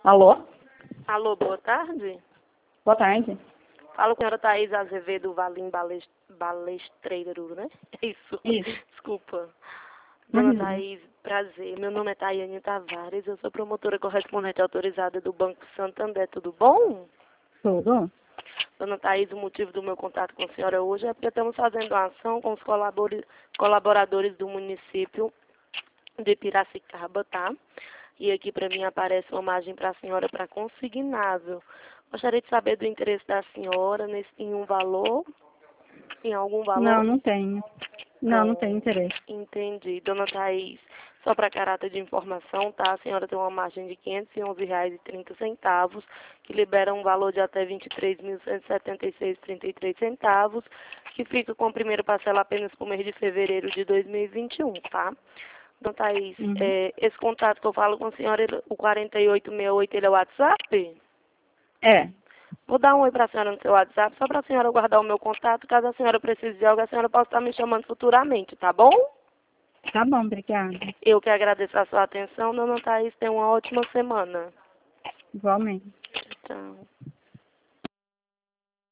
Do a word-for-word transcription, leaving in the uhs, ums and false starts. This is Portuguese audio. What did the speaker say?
Alô? Alô, boa tarde. Boa tarde. Falo com a senhora Thaís Azevedo Valim Balest... Balestreiro, né? É isso. Isso. Desculpa. Dona Uhum. Thaís, prazer. Meu nome é Tayane Tavares. Eu sou promotora correspondente autorizada do Banco Santander. Tudo bom? Tudo? Dona Thaís, o motivo do meu contato com a senhora hoje é porque estamos fazendo uma ação com os colabore- colaboradores do município de Piracicaba, tá? E aqui para mim aparece uma imagem para a senhora para consignável. Gostaria de saber do interesse da senhora nesse, em um valor, em algum Não, valor? não tenho. Não, não tenho Bom, interesse. entendi. Dona Thaís, só para caráter de informação, tá? A senhora tem uma margem de quinhentos e onze reais e trinta centavos, que libera um valor de até vinte e três mil cento e setenta e seis reais e trinta e três centavos, que fica com a primeira parcela apenas para o mês de fevereiro de dois mil e vinte e um, tá? Dona Thaís, Uhum. é, esse contato que eu falo com a senhora, ele- o quarenta e oito sessenta e oito, ele é o WhatsApp? É, Vou dar um oi para a senhora no seu WhatsApp, só para a senhora guardar o meu contato. Caso a senhora precise de algo, a senhora possa estar me chamando futuramente, tá bom? tá bom, obrigada. Eu que agradeço a sua atenção, dona Thaís. Tenha uma ótima semana. Igualmente. Tchau.